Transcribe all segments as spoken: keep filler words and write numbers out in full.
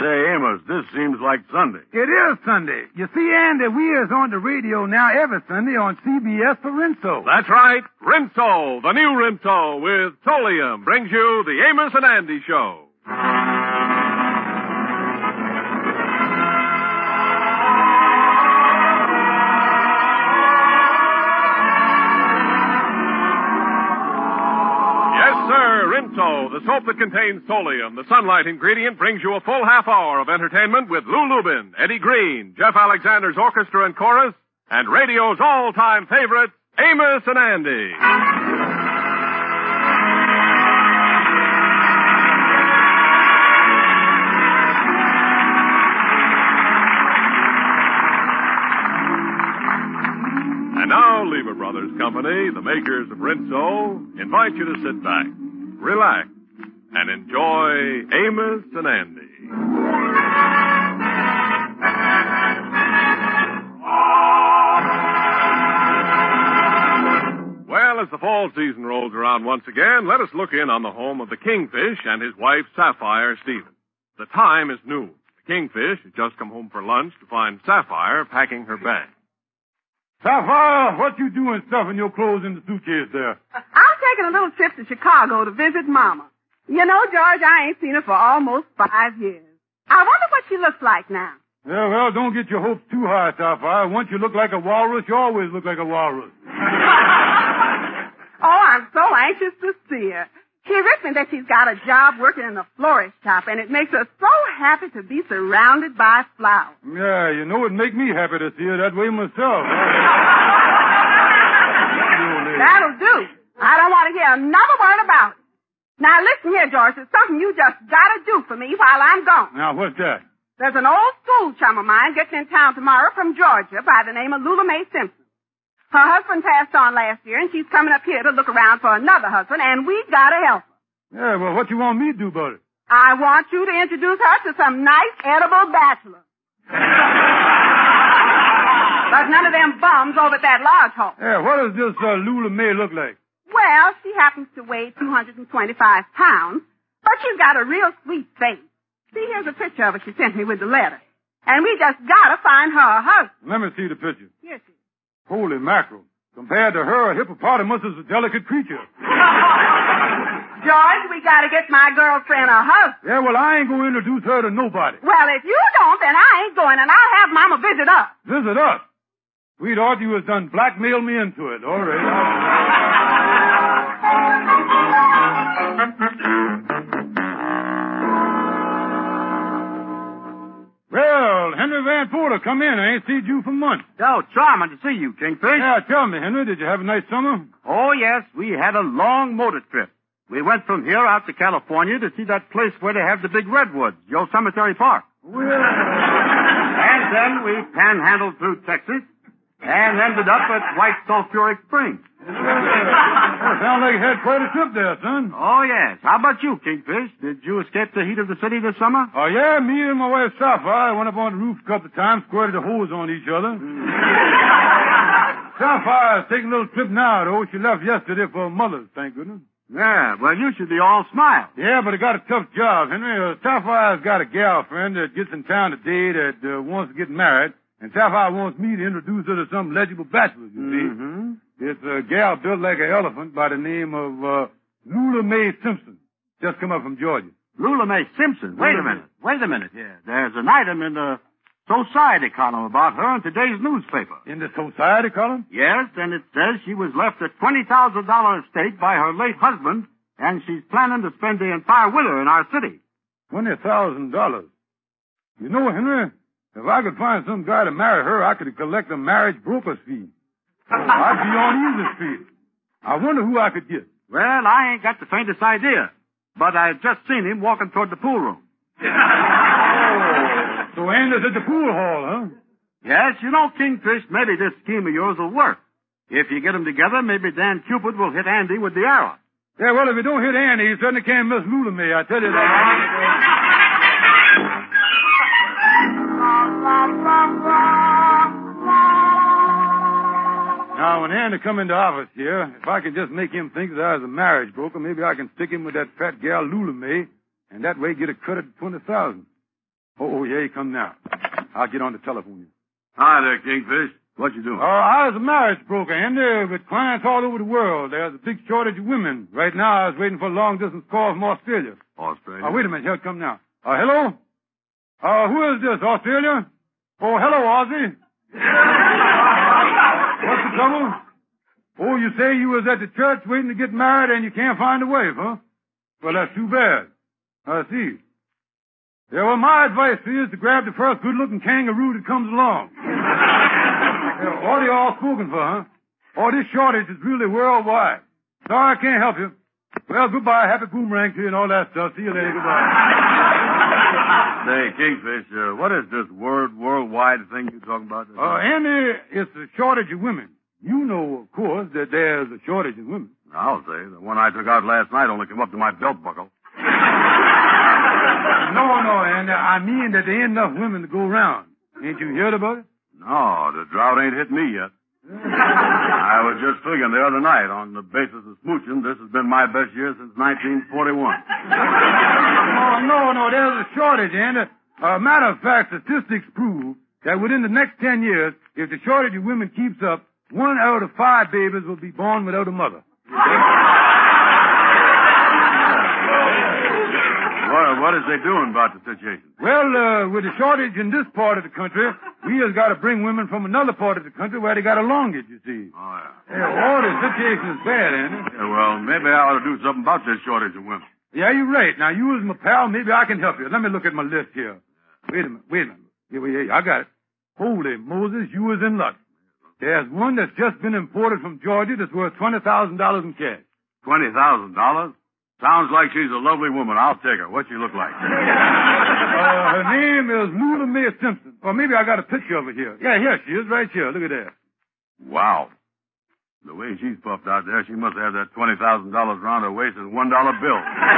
Say, Amos, this seems like Sunday. It is Sunday. You see, Andy, we is on the radio now every Sunday on C B S for Rinso. That's right. Rinso, the new Rinso with Solium, brings you the Amos and Andy Show. Rinso, the soap that contains Solium, the sunlight ingredient, brings you a full half hour of entertainment with Lou Lubin, Eddie Green, Jeff Alexander's orchestra and chorus, and radio's all-time favorite, Amos and Andy. And now, Lever Brothers Company, the makers of Rinso, invite you to sit back, relax, and enjoy Amos and Andy. Well, as the fall season rolls around once again, let us look in on the home of the Kingfish and his wife, Sapphire Stevens. The time is noon. The Kingfish has just come home for lunch to find Sapphire packing her bag. Sapphire, what you doing stuffing your clothes in the suitcase there? I'm taking a little trip to Chicago to visit Mama. You know, George, I ain't seen her for almost five years. I wonder what she looks like now. Yeah, well, don't get your hopes too high, Sapphire. Once you look like a walrus, you always look like a walrus. Oh, I'm so anxious to see her. She written me that she's got a job working in a florist shop, and it makes her so happy to be surrounded by flowers. Yeah, you know, it'd make me happy to see her that way myself. That'll do. I don't want to hear another word about it. Now, listen here, George. There's something you just got to do for me while I'm gone. Now, what's that? There's an old school chum of mine getting in town tomorrow from Georgia by the name of Lula Mae Simpson. Her husband passed on last year, and she's coming up here to look around for another husband, and we gotta help her. Yeah, well, what you want me to do about it? I want you to introduce her to some nice, edible bachelors. But none of them bums over at that lodge hall. Yeah, what does this uh, Lula Mae look like? Well, she happens to weigh two hundred twenty-five pounds, but she's got a real sweet face. See, here's a picture of her she sent me with the letter. And we just gotta find her a husband. Let me see the picture. Yes, sir. Holy mackerel. Compared to her, a hippopotamus is a delicate creature. George, we gotta get my girlfriend a husband. Yeah, well, I ain't gonna introduce her to nobody. Well, if you don't, then I ain't going, and I'll have Mama visit us. Visit us? Sweetheart, you has done blackmailed me into it. All right. Well, Henry Van Porter, come in. I ain't seen you for months. Oh, charming to see you, Kingfish. Yeah, tell me, Henry, did you have a nice summer? Oh, yes, we had a long motor trip. We went from here out to California to see that place where they have the big redwoods, Yosemite Park. Well... And then we panhandled through Texas and ended up at White Sulphuric Springs. Well, sounds like you had quite a trip there, son. Oh, yes. How about you, Kingfish? Did you escape the heat of the city this summer? Oh, yeah, me and my wife Sapphire went up on the roof a couple of times, squirted the hose on each other. Sapphire's taking a little trip now, though. She left yesterday for her mother's, thank goodness. Yeah, well, you should be all smile. Yeah, but I got a tough job, Henry. Uh, Sapphire's got a gal friend that gets in town today that uh, wants to get married, and Sapphire wants me to introduce her to some legible bachelors, you see. Mm-hmm. It's a gal built like an elephant by the name of uh, Lula Mae Simpson. Just come up from Georgia. Lula Mae Simpson? Wait a minute. Wait a minute. Yeah, there's an item in the society column about her in today's newspaper. In the society column? Yes, and it says she was left a twenty thousand dollars estate by her late husband, and she's planning to spend the entire winter in our city. twenty thousand dollars. You know, Henry, if I could find some guy to marry her, I could collect a marriage broker's fee. Oh, I'd be on easy street. I wonder who I could get. Well, I ain't got the faintest idea, but I've just seen him walking toward the pool room. Oh, so Andy's at the pool hall, huh? Yes, you know, Kingfish, maybe this scheme of yours will work. If you get them together, maybe Dan Cupid will hit Andy with the arrow. Yeah, well, if he don't hit Andy, he certainly can't miss Lula Mae, I tell you that. Now, when Andy come into office here, if I could just make him think that I was a marriage broker, maybe I can stick him with that fat gal Lula Mae, and that way get a credit of twenty thousand. Oh, oh, yeah, he come now. I'll get on the telephone. Hi there, Kingfish. What you doing? Oh, I was a marriage broker, Andy, with clients all over the world. There's a big shortage of women. Right now, I was waiting for a long-distance call from Australia. Australia? Oh, wait a minute. Here it come now. Uh, hello? Uh, who is this, Australia? Oh, hello, Ozzy. What's the trouble? Oh, you say you was at the church waiting to get married and you can't find a wife, huh? Well, that's too bad. I see. Yeah, well, my advice to you is to grab the first good-looking kangaroo that comes along. Yeah, what are you all spoken for, huh? Oh, this shortage is really worldwide. Sorry I can't help you. Well, goodbye. Happy boomerang to you and all that stuff. See you later. Goodbye. Say, Kingfish, uh, what is this word worldwide thing you're talking about? Uh, Andy, it's a shortage of women. You know, of course, that there's a shortage of women. I'll say. The one I took out last night only came up to my belt buckle. No, no, Andy. I mean that there ain't enough women to go around. Ain't you heard about it? No, the drought ain't hit me yet. I was just figuring the other night, on the basis of smooching, this has been my best year since nineteen forty-one. Oh, no, no, there's a shortage, Andy. Uh, matter of fact, statistics prove that within the next ten years, if the shortage of women keeps up, one out of five babies will be born without a mother. What, what is they doing about the situation? Well, uh, with the shortage in this part of the country, we has got to bring women from another part of the country where they got a longest, you see. Oh, yeah. Yeah, all the situation is bad, Andy. Yeah, well, maybe I ought to do something about this shortage of women. Yeah, you're right. Now, you as my pal, maybe I can help you. Let me look at my list here. Wait a minute, wait a minute. Here, wait, here, I got it. Holy Moses, you was in luck. There's one that's just been imported from Georgia that's worth twenty thousand dollars in cash. twenty thousand dollars? Sounds like she's a lovely woman. I'll take her. What's she look like? Uh, her name is Lula Mae Simpson. Or maybe I got a picture of her here. Yeah, here she is, right here. Look at that. Wow. The way she's puffed out there, she must have that twenty thousand dollars around her waist in one dollar bill.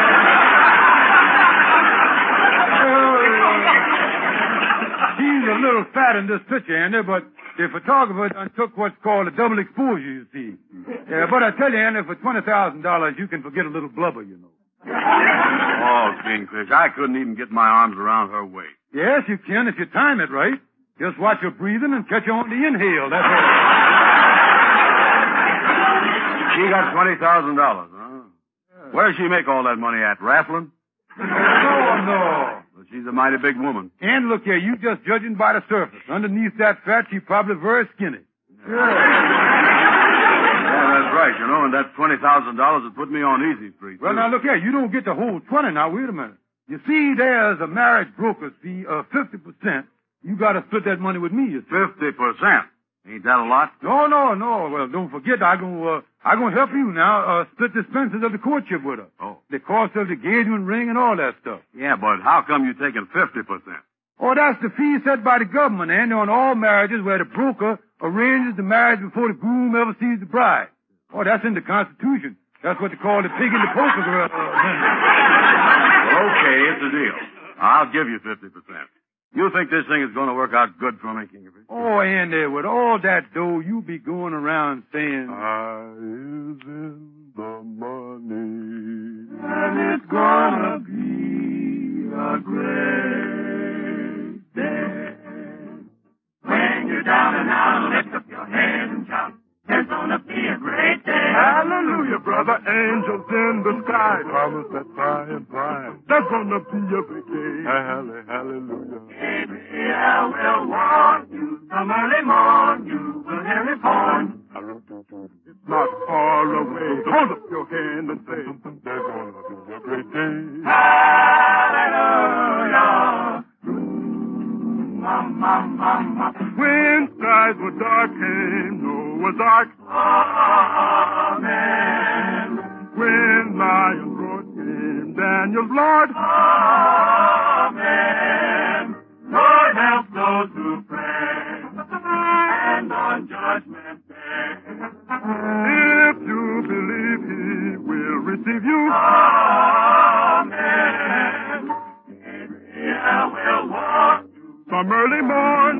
She's a little fat in this picture, Andy, but the photographer done took what's called a double exposure, you see. Yeah, but I tell you, Andy, for twenty thousand dollars, you can forget a little blubber, you know. Oh, Kingfish, I couldn't even get my arms around her waist. Yes, you can if you time it right. Just watch your breathing and catch on the inhale, that's all. She got twenty thousand dollars, huh? Where does she make all that money at? Raffling? No, no. Well, she's a mighty big woman. And look here, you just judging by the surface. Underneath that fat, she's probably very skinny. Yeah. Yeah, that's right, you know, and that twenty thousand dollars would put me on easy street. Well, too. now, look here, you don't get the whole twenty. Now, wait a minute. You see, there's a marriage broker's fee of fifty percent. You got to split that money with me, you see. Fifty percent? Ain't that a lot? No, no, no. Well, don't forget, I'm going to, uh, I'm going to help you now, uh, split the expenses of the courtship with her. Oh. The cost of the engagement ring and all that stuff. Yeah, but how come you taking fifty percent? Oh, that's the fee set by the government, and on all marriages where the broker arranges the marriage before the groom ever sees the bride. Oh, that's in the Constitution. That's what they call the pig in the poker girl. Well, okay, it's a deal. I'll give you fifty percent. You think this thing is going to work out good for me, Kingerby? Oh, Andy, with all that dough, you be going around saying, I is in the money, and it's gonna be a great day. When you're down and out, lift up your head and shout, it's gonna be a great day. Hallelujah, brother. Angels in the sky promise that by and by there's gonna be a big day. Halle, hallelujah. Gabriel will warn you, some early morn you will hear his horn. It's not far away. Hold up your hand and say, there's gonna be a great day. Hallelujah. Mama, mama. When skies were darkened, Noah's ark. Amen. When lions roared, came Daniel's Lord. Amen. Lord, help those who pray, and on judgment day. If you believe he will receive you. Amen. Gabriel will walk Some early morn.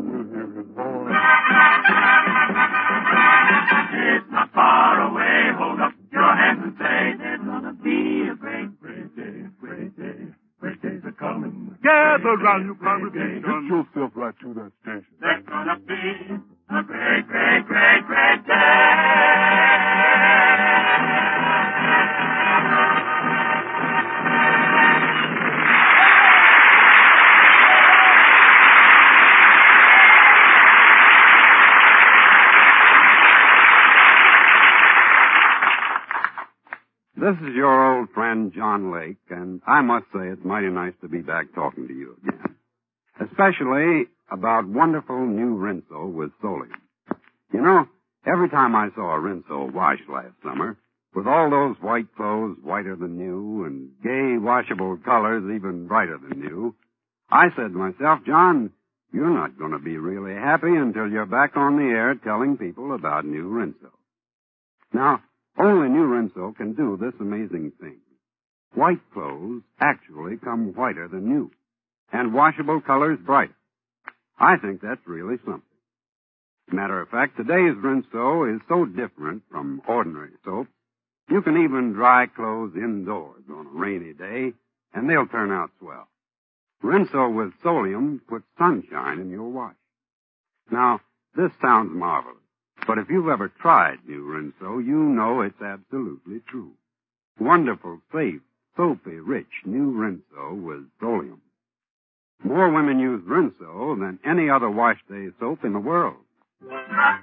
It's not far away. Hold up your hands and say, there's gonna be a great, great day, great day. Great days are coming. Get Gather round, you congregation. Get yourself right to that station. There's gonna be a great, great, great, great day. This is your old friend, John Lake, and I must say it's mighty nice to be back talking to you again. Especially about wonderful new Rinso with Solium. You know, every time I saw a Rinso wash last summer, with all those white clothes whiter than new and gay washable colors even brighter than new, I said to myself, John, you're not going to be really happy until you're back on the air telling people about new Rinso. Now, only new Rinso can do this amazing thing. White clothes actually come whiter than new, and washable colors brighter. I think that's really something. Matter of fact, today's Rinso is so different from ordinary soap, you can even dry clothes indoors on a rainy day, and they'll turn out swell. Rinso with Solium puts sunshine in your wash. Now, this sounds marvelous. But if you've ever tried new Rinso, you know it's absolutely true. Wonderful, safe, soapy, rich new Rinso with Solium. More women use Rinso than any other wash day soap in the world. Well,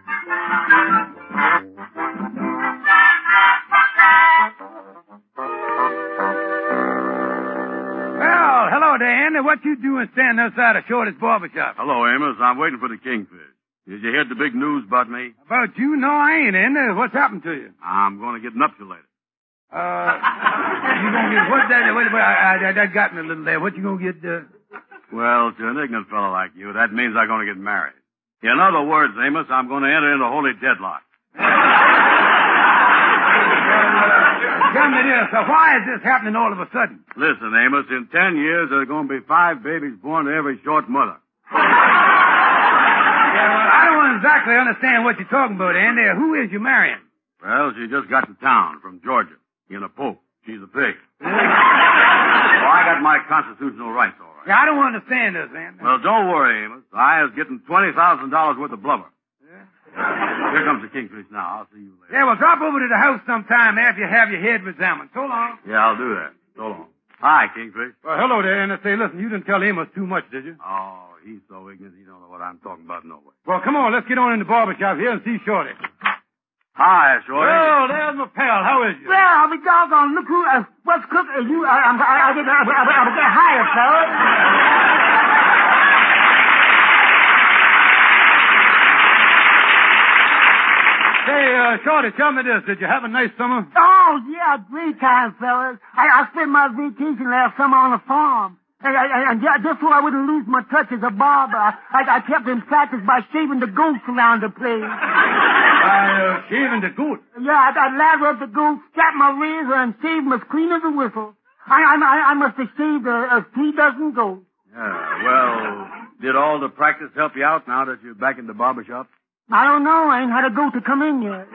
hello there, Andy. What you doing standing outside of Shorty's barbershop? Hello, Amos. I'm waiting for the kingfish. Did you hear the big news about me? About you? No, I ain't, Andy. What's happened to you? I'm going to get nuptialated. Uh, you gonna get, what that, wait, wait, I, I, that got me a little there. What you gonna get, uh... Well, to an ignorant fellow like you, that means I'm going to get married. In other words, Amos, I'm going to enter into holy deadlock. Well, uh, tell me this, uh, why is this happening all of a sudden? Listen, Amos, in ten years, there's going to be five babies born to every short mother. Yeah, well, I don't exactly understand what you're talking about, Andy. Who is you marrying? Well, she just got to town from Georgia. In a poke. She's a pig. Well, I got my constitutional rights, all right. Yeah, I don't understand this, man. Well, don't worry, Amos. I was getting twenty thousand dollars worth of blubber. Yeah? Uh, here comes the kingfish now. I'll see you later. Yeah, well, drop over to the house sometime after you have your head examined. So long. Yeah, I'll do that. So long. Hi, kingfish. Well, hello there, and I say, listen, you didn't tell Amos too much, did you? Oh, he's so ignorant he don't know what I'm talking about no way. Well, come on, let's get on in the barbershop here and see Shorty. Hi, Shorty. Well, there's my pal. How is you? Well, I'll be doggone. Look who, uh, what's cooking? You, uh, I'm, I, I, I, I, I, I get hired, fellas. Say, uh, Shorty, tell me this. Did you have a nice summer? Oh, yeah, great time, fellas. I, I spent my vacation last summer on a farm. And, and, and just so I wouldn't lose my touch as a barber, I, I, I kept in practice by shaving the goats around the place. By uh, shaving the goat? Yeah, I, I lather up the goat, strap my razor, and shave them as clean as a whistle. I, I, I must have shaved a, a three dozen goats. Yeah, well, did all the practice help you out now that you're back in the barber shop? I don't know. I ain't had a goat to come in yet.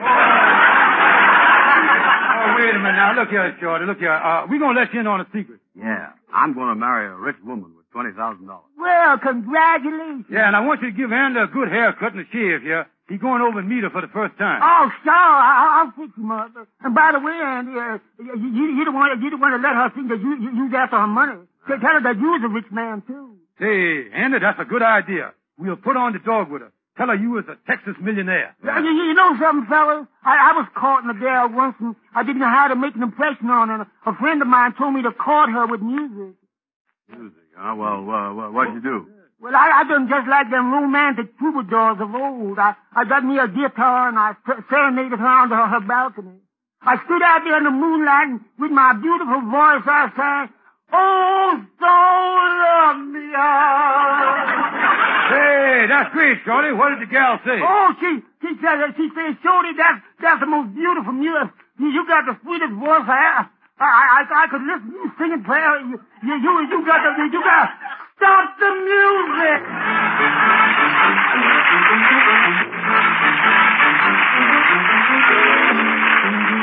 Oh, wait a minute now. Look here, Shorty. Look here. Uh, we're going to let you in on a secret. Yeah. I'm going to marry a rich woman with twenty thousand dollars. Well, congratulations. Yeah, and I want you to give Andy a good haircut and a shave here. He's going over and meet her for the first time. Oh, sure. I, I'll fix him up. And by the way, Andy, uh, you, you, you don't want you don't want to let her think that you, you you's after her money. Tell her that you's a rich man, too. Say, Andy, that's a good idea. We'll put on the dog with her. Tell her you was a Texas millionaire. Yeah. You, you know something, fellas? I, I was caught in a girl once, and I didn't know how to make an impression on her. A friend of mine told me to court her with music. Music, huh? Well, uh, what'd you do? Well, I, I done just like them romantic troubadours of old. I, I got me a guitar, and I serenaded her under her balcony. I stood out there in the moonlight, and with my beautiful voice, I sang, "Oh, don't love me out." Hey, that's great, Shorty. What did the gal say? Oh, she she said she said, "Shorty, that's that's the most beautiful music. You, you got the sweetest voice I I I, I could listen to you singing prayer. You you you, you got the you got stop the music."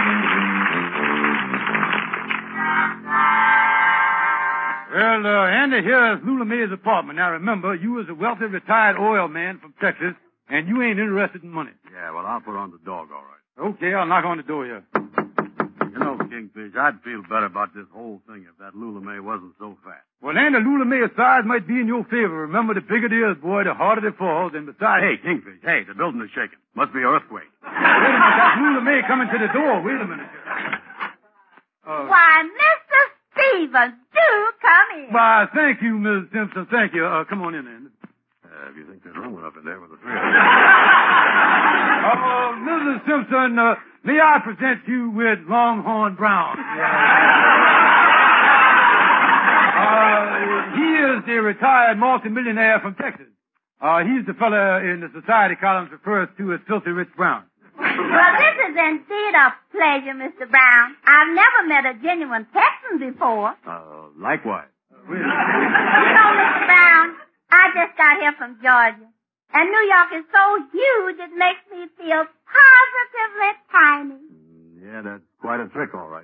Well, uh, Andy, Andy, here's Lula May's apartment. Now remember, you was a wealthy retired oil man from Texas, and you ain't interested in money. Yeah, well, I'll put on the dog, all right. Okay, I'll knock on the door here. You know, Kingfish, I'd feel better about this whole thing if that Lula May wasn't so fat. Well, Andy, Lula May's size might be in your favor. Remember, the bigger it is, boy, the harder it falls, and besides... Hey, Kingfish, hey, the building is shaking. Must be an earthquake. Wait a minute, that's Lula May coming to the door. Wait a minute. Uh, Why, Mister Stevens, do come in. Why, thank you, Missus Simpson. Thank you. Uh, come on in, Andy. Uh, if you think there's room enough in there with the three of us. Uh, Missus Simpson, uh, may I present you with Longhorn Brown? uh, he is the retired multimillionaire from Texas. Uh, he's the fella in the society columns refers to as Filthy Rich Brown. Well, this is indeed a pleasure, Mister Brown. I've never met a genuine Texan before. Uh, likewise. You know, Mister Brown, I just got here from Georgia. And New York is so huge, it makes me feel positively tiny. Yeah, that's quite a trick, all right.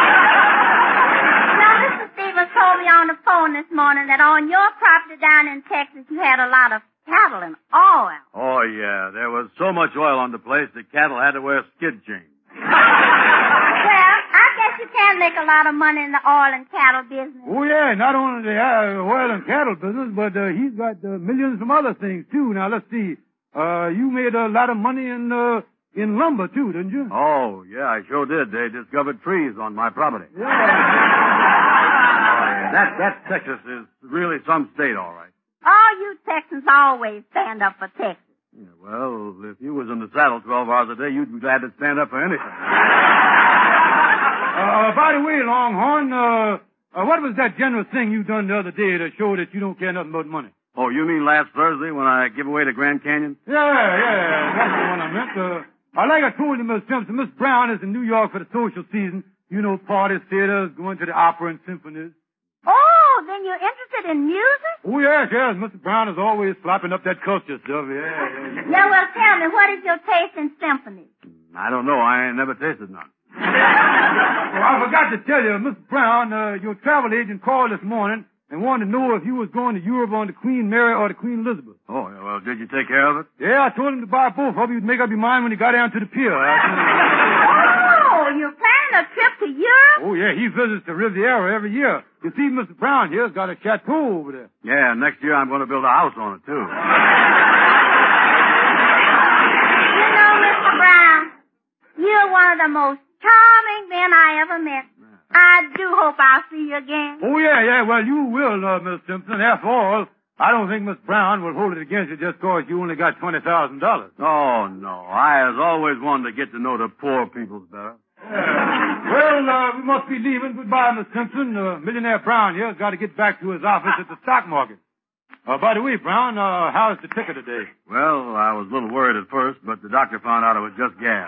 Now, Mister Stevens told me on the phone this morning that on your property down in Texas, you had a lot of cattle and oil. Oh, yeah. There was so much oil on the place that cattle had to wear skid chains. Well, I guess you can make a lot of money in the oil and cattle business. Oh, yeah, not only the uh, oil and cattle business, but uh, he's got uh, millions from other things, too. Now, let's see. Uh, you made a lot of money in uh, in lumber, too, didn't you? Oh, yeah, I sure did. They discovered trees on my property. Yeah. Oh, yeah. That, that Texas is really some state, all right. Oh, you Texans always stand up for Texas. Yeah, well, if you was in the saddle twelve hours a day, you'd be glad to stand up for anything. Uh, by the way, Longhorn, uh, uh, what was that generous thing you done the other day to show that you don't care nothing about money? Oh, you mean last Thursday when I give away the Grand Canyon? Yeah, yeah, that's the one I meant. Uh, uh, like I told you, Miss Simpson, Miss Brown is in New York for the social season. You know, parties, theaters, going to the opera and symphonies. Oh, then you're interested in music? Oh, yes, yes. Mister Brown is always flopping up that culture stuff. Yeah, yeah. Yeah, well, tell me, what is your taste in symphonies? I don't know. I ain't never tasted none. Well, I forgot to tell you, Mister Brown, uh, your travel agent called this morning and wanted to know if you was going to Europe on the Queen Mary or the Queen Elizabeth. Oh, yeah, well, did you take care of it? Yeah, I told him to buy both. Hope you'd make up your mind when he got down to the pier. Oh, you're planning a trip to Europe? Oh, yeah, he visits the Riviera every year. You see, Mister Brown here's got a chateau over there. Yeah, next year I'm going to build a house on it, too. You know, Mister Brown, you're one of the most charming men I ever met. I do hope I'll see you again. Oh, yeah, yeah, well, you will, uh, Miss Simpson. After all, I don't think Miss Brown will hold it against you just because you only got twenty thousand dollars. Oh, no. I has always wanted to get to know the poor people's better. Yeah. Well, uh, we must be leaving. Goodbye, Miss Simpson. Uh, Millionaire Brown here has got to get back to his office at the stock market. Uh, by the way, Brown, uh, how's the ticker today? Well, I was a little worried at first, but the doctor found out it was just gas.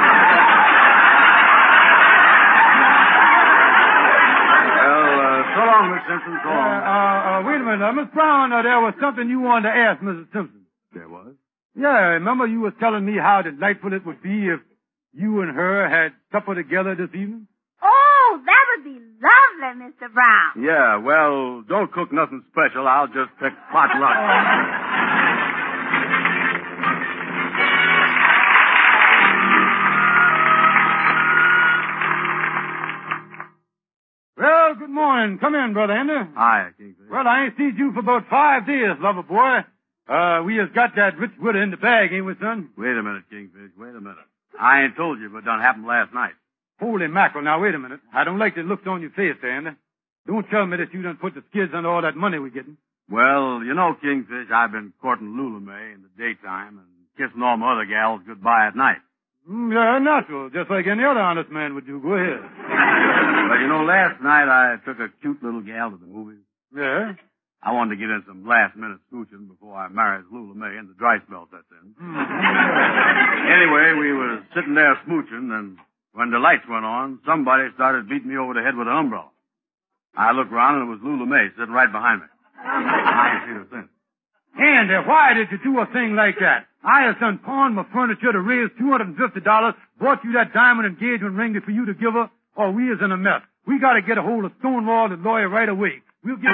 Well, uh, so long, Miss Simpson. So long. Uh, uh, uh, wait a minute. Uh, Miss Brown, uh, there was something you wanted to ask Missus Simpson. There was? Yeah, remember you was telling me how delightful it would be if you and her had supper together this evening? Oh, that would be lovely, Mister Brown. Yeah, well, don't cook nothing special. I'll just pick potluck. Well, good morning. Come in, Brother Ender. Hi, Kingfish. Well, I ain't seen you for about five days, lover boy. Uh, we has got that rich widow in the bag, ain't we, son? Wait a minute, Kingfish. Wait a minute. I ain't told you, but it done happened last night. Holy mackerel. Now, wait a minute. I don't like the looks on your face there, Ender. Don't tell me that you done put the skids under all that money we're getting. Well, you know, Kingfish, I've been courting Lula May in the daytime and kissing all my other gals goodbye at night. Mm, yeah, natural. Just like any other honest man would do. Go ahead. But, you know, last night I took a cute little gal to the movies. Yeah? I wanted to get in some last-minute smooching before I married Lula May in the dry spell that's in. Anyway, we was sitting there smooching, and when the lights went on, somebody started beating me over the head with an umbrella. I looked around, and it was Lula May sitting right behind me. I ain't seen her since. Andy, why did you do a thing like that? I have done pawned my furniture to raise two hundred fifty dollars, bought you that diamond engagement ring for you to give her, or we is in a mess. We gotta get a hold of Stonewall, the lawyer, right away. We'll get...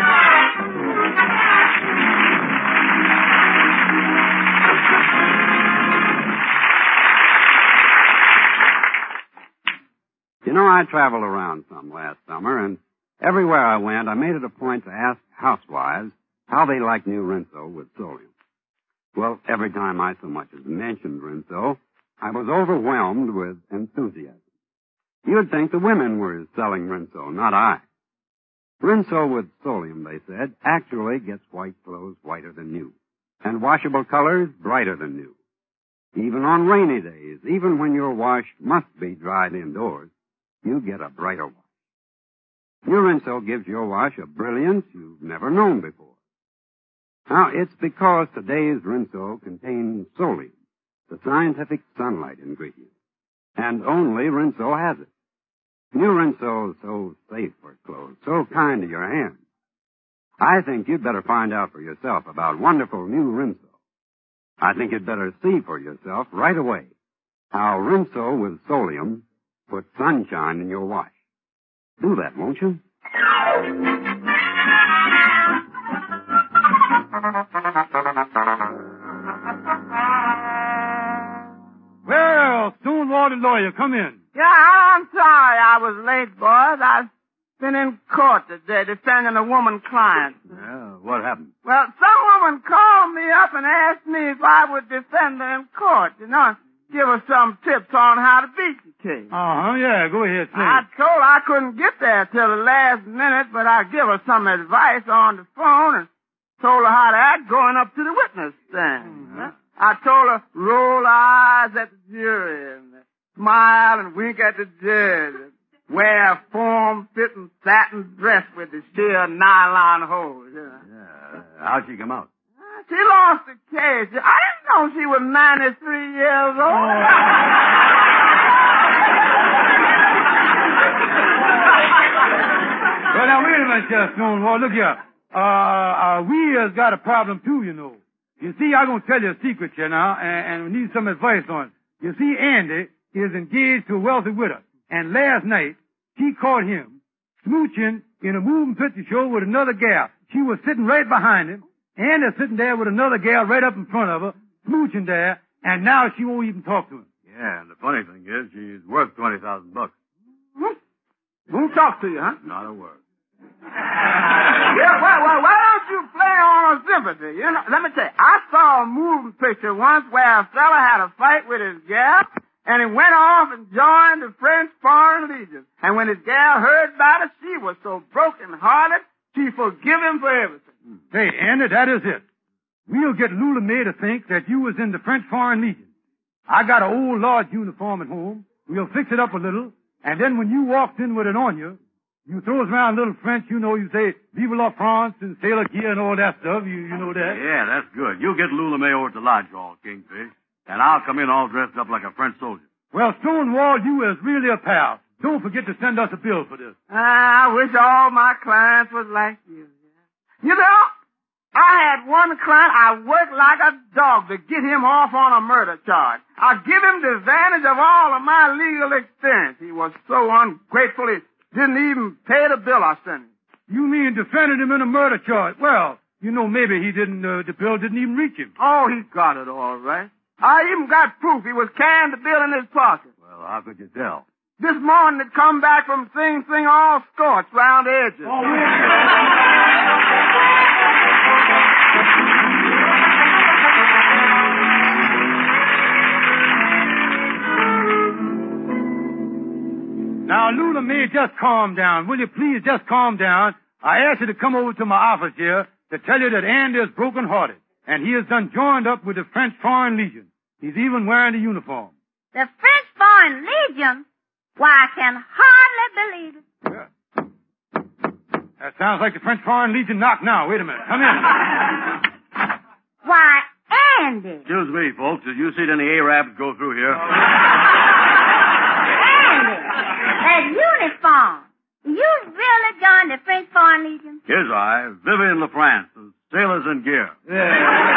You know, I traveled around some last summer, and everywhere I went, I made it a point to ask housewives how they like new Rinso with Solium. Well, every time I so much as mentioned Rinso, I was overwhelmed with enthusiasm. You'd think the women were selling Rinso, not I. Rinso with Solium, they said, actually gets white clothes whiter than new, and washable colors brighter than new. Even on rainy days, even when your wash must be dried indoors, you get a brighter wash. New Rinso gives your wash a brilliance you've never known before. Now, it's because today's Rinso contains Solium, the scientific sunlight ingredient. And only Rinso has it. New Rinso's so safe for clothes, so kind to your hands. I think you'd better find out for yourself about wonderful new Rinso. I think you'd better see for yourself right away how Rinso with Solium puts sunshine in your wash. Do that, won't you? Well, Stonewall the lawyer, come in. Yeah, I'm sorry I was late, boys. I've been in court today defending a woman client. Yeah, what happened? Well, some woman called me up and asked me if I would defend her in court, you know, give her some tips on how to beat the case. Uh-huh, yeah, go ahead, say I told her I couldn't get there till the last minute, but I give her some advice on the phone and told her how to act going up to the witness stand. Mm-hmm. I told her roll eyes at the jury and smile and wink at the judge and wear a form-fitting satin dress with the sheer nylon hose. You know? Yeah, how'd she come out? She lost the case. I didn't know she was ninety-three years old. Oh. Well, now, wait a minute, uh, Stonewall. Look here. Uh, uh, we has got a problem, too, you know. You see, I'm going to tell you a secret here now, and, and we need some advice on it. You see, Andy is engaged to a wealthy widow, and last night, she caught him smooching in a moving picture show with another gal. She was sitting right behind him, Andy's sitting there with another gal right up in front of her, smooching there, and now she won't even talk to him. Yeah, and the funny thing is, she's worth twenty thousand bucks. Won't talk to you, huh? Not a word. Yeah, well, well, why don't you play on sympathy? You know, let me tell you, I saw a moving picture once where a fella had a fight with his gal, and he went off and joined the French Foreign Legion. And when his gal heard about it, she was so broken-hearted, she forgive him for everything. Hey, Andy, that is it. We'll get Lula May to think that you was in the French Foreign Legion. I got an old lodge uniform at home. We'll fix it up a little, and then when you walked in with it on you, you throw us around a little French, you know, you say, Vive la France and sailor gear and all that stuff. You, you know that? Yeah, that's good. You get Lula May over to the lodge hall, Kingfish, and I'll come in all dressed up like a French soldier. Well, Stonewall, you is really a pal. Don't forget to send us a bill for this. I wish all my clients was like you. You know, I had one client I worked like a dog to get him off on a murder charge. I give him the advantage of all of my legal experience. He was so ungrateful he didn't even pay the bill I sent him. You mean defended him in a murder charge? Well, you know, maybe he didn't, uh, the bill didn't even reach him. Oh, he got it all right. I even got proof he was carrying the bill in his pocket. Well, how could you tell? This morning it come back from Sing Sing all scorched round the edges. Oh, Now, Lula May, just calm down. Will you please just calm down? I asked you to come over to my office here to tell you that Andy is broken-hearted, and he has done joined up with the French Foreign Legion. He's even wearing the uniform. The French Foreign Legion? Why, I can hardly believe it. Yeah. That sounds like the French Foreign Legion knock now. Wait a minute. Come in. Why, Andy. Excuse me, folks. Did you see any Arabs go through here? Andy, that uniform. You really joined the French Foreign Legion? Here's I, Vivian LaFrance, of Sailors in Gear. Yeah.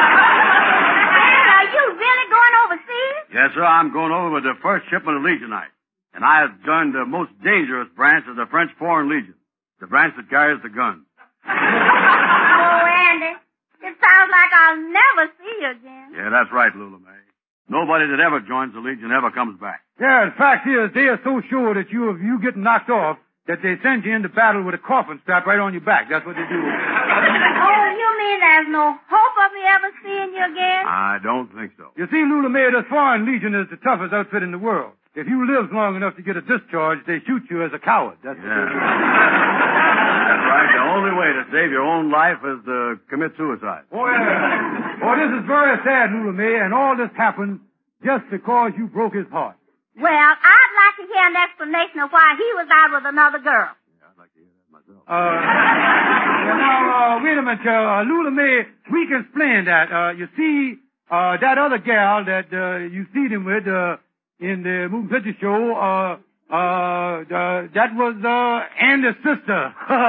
Are you really going overseas? Yes, sir. I'm going over with the first shipment of Legionite. And I have joined the most dangerous branch of the French Foreign Legion, the branch that carries the guns. Oh, Andy, it sounds like I'll never see you again. Yeah, that's right, Lula May. Nobody that ever joins the Legion ever comes back. Yeah, the fact is, they are so sure that you you getting knocked off that they send you into battle with a coffin strapped right on your back. That's what they do. Oh, you mean there's no hope of me ever seeing you again? I don't think so. You see, Lula May, this Foreign Legion is the toughest outfit in the world. If you live long enough to get a discharge, they shoot you as a coward. That's yeah. That's right. The only way to save your own life is to commit suicide. Oh, yeah. Oh, this is very sad, Lula May, and all this happened just because you broke his heart. Well, I'd like to hear an explanation of why he was out with another girl. Yeah, I'd like to hear that myself. Uh, well, now, uh, wait a minute, uh, Lula May, we can explain that. Uh, you see, uh, that other gal that, uh, you see him with, uh, in the moving picture show, uh, uh, uh, that was, uh, Andy's sister.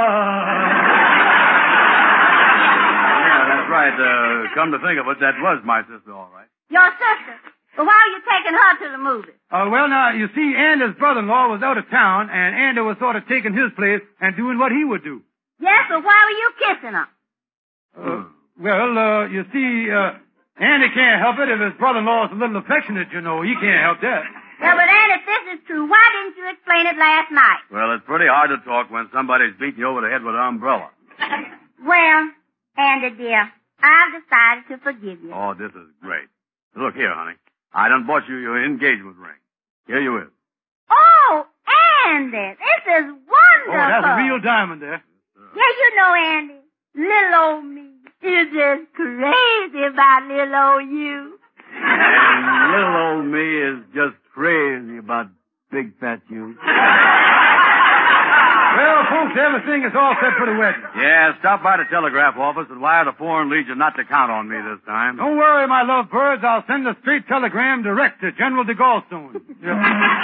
Yeah, that's right. Uh, come to think of it, that was my sister, all right. Your sister? Well, why are you taking her to the movie? Uh, well, now, you see, Andy's brother-in-law was out of town, and Andy was sort of taking his place and doing what he would do. Yes, but why were you kissing her? Uh, well, uh, you see, uh, Andy can't help it if his brother-in-law is a little affectionate, you know. He can't help that. Yeah, but Andy, if this is true, why didn't you explain it last night? Well, it's pretty hard to talk when somebody's beating you over the head with an umbrella. Well, Andy, dear, I've decided to forgive you. Oh, this is great. Look here, honey. I done bought you your engagement ring. Here you is. Oh, Andy, this is wonderful. Oh, that's a real diamond there. Yeah, you know, Andy, little old me is just crazy about little old you. And little old me is just crazy about big fat you. Well, folks, everything is all set for the wedding. Yeah, stop by the telegraph office and wire the Foreign Legion not to count on me this time. Don't worry, my love birds. I'll send a straight telegram direct to General de Gallstone. Yep.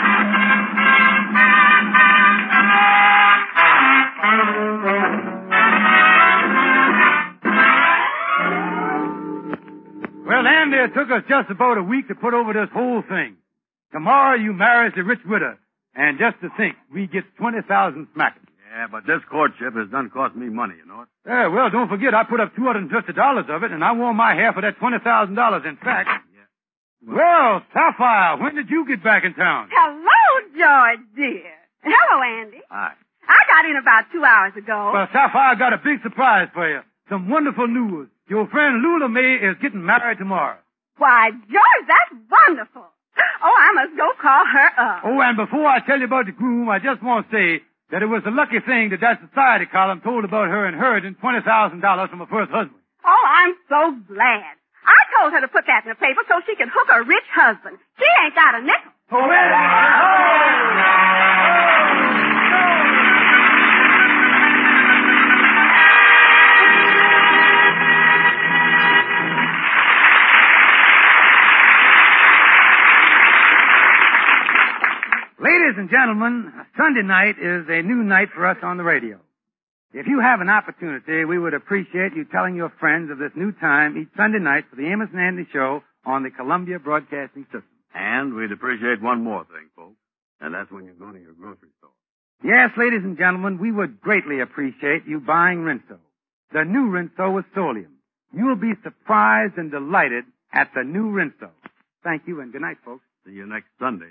Well, Andy, it took us just about a week to put over this whole thing. Tomorrow you marry the rich widow. And just to think, we get twenty thousand smackers. Yeah, but this courtship has done cost me money, you know it? Yeah, well, don't forget, I put up two hundred fifty dollars of it, and I won my half of that twenty thousand dollars. In fact... Yeah. Well, well, Sapphire, when did you get back in town? Hello, George, dear. Hello, Andy. Hi. I got in about two hours ago. Well, Sapphire, got a big surprise for you. Some wonderful news. Your friend Lula May is getting married tomorrow. Why, George, that's wonderful. Oh, I must go call her up. Oh, and before I tell you about the groom, I just want to say that it was a lucky thing that that society column told about her inheriting twenty thousand dollars from her first husband. Oh, I'm so glad. I told her to put that in the paper so she could hook a rich husband. She ain't got a nickel. Oh, well, Ladies and gentlemen, Sunday night is a new night for us on the radio. If you have an opportunity, we would appreciate you telling your friends of this new time each Sunday night for the Amos and Andy Show on the Columbia Broadcasting System. And we'd appreciate one more thing, folks, and that's when you're going to your grocery store. Yes, ladies and gentlemen, we would greatly appreciate you buying Rinso, the new Rinso with Solium. You'll be surprised and delighted at the new Rinso. Thank you, and good night, folks. See you next Sunday.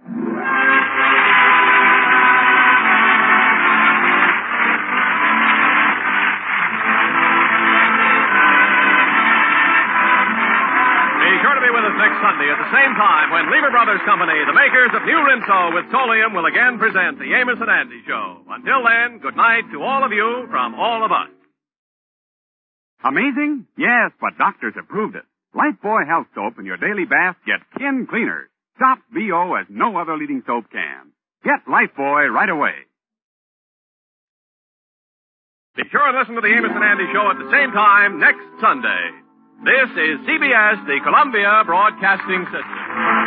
Next Sunday at the same time when Lever Brothers Company, the makers of New Rinso with Solium, will again present the Amos and Andy Show. Until then, good night to all of you from all of us. Amazing? Yes, but doctors have proved it. Lifebuoy Health Soap in your daily bath gets skin cleaner. Stops B O as no other leading soap can. Get Lifebuoy right away. Be sure and listen to the Amos and Andy Show at the same time next Sunday. This is C B S, the Columbia Broadcasting System.